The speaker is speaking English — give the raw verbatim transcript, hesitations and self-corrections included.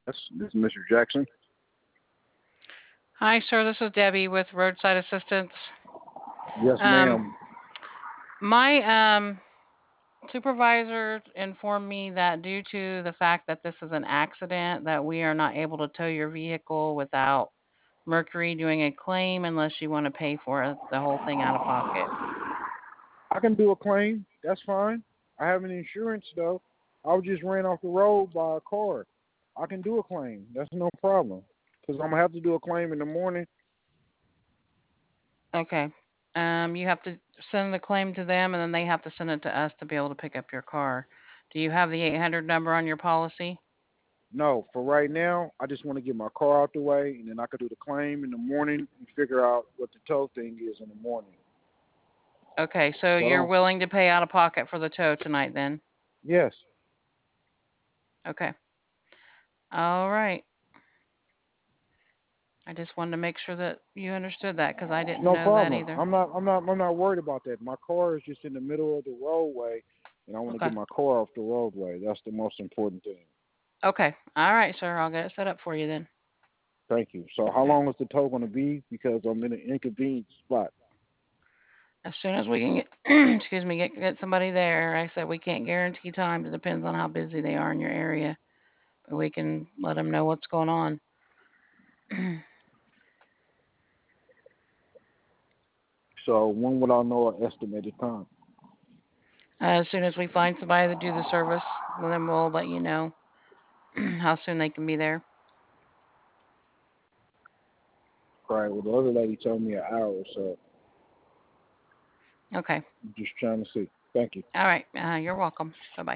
Yes, this is Mister Jackson. Hi, sir. This is Debbie with Roadside Assistance. Yes, Um, ma'am. my um, supervisor informed me that due to the fact that this is an accident, that we are not able to tow your vehicle without Mercury doing a claim unless you want to pay for it, the whole thing out of pocket. I can do a claim. That's fine. I have an insurance though. I was just ran off the road by a car. I can do a claim. That's no problem. Because I'm gonna have to do a claim in the morning. Okay. Um, you have to send the claim to them, and then they have to send it to us to be able to pick up your car. Do you have the eight hundred number on your policy? No, for right now, I just want to get my car out the way, and then I could do the claim in the morning and figure out what the tow thing is in the morning. Okay, so So I you're don't. willing to pay out of pocket for the tow tonight then? Yes, Okay. All right. I just wanted to make sure that you understood that because I it's didn't no know that problem. either. I'm not. I'm not. I'm not worried about that. My car is just in the middle of the roadway, and I want to Okay. get my car off the roadway. That's the most important thing. Okay. All right, sir. I'll get it set up for you then. Thank you. So how All right. long is the tow going to be? Because I'm in an inconvenient spot. As soon as we can get, excuse me, get get somebody there. I said we can't guarantee time. It depends on how busy they are in your area, but we can let them know what's going on. So when would I know an estimated time? As soon as we find somebody to do the service, then we'll let you know how soon they can be there. Right. Well, the other lady told me an hour, so Okay. I'm just trying to see. Thank you. All right. Uh, you're welcome. Bye bye.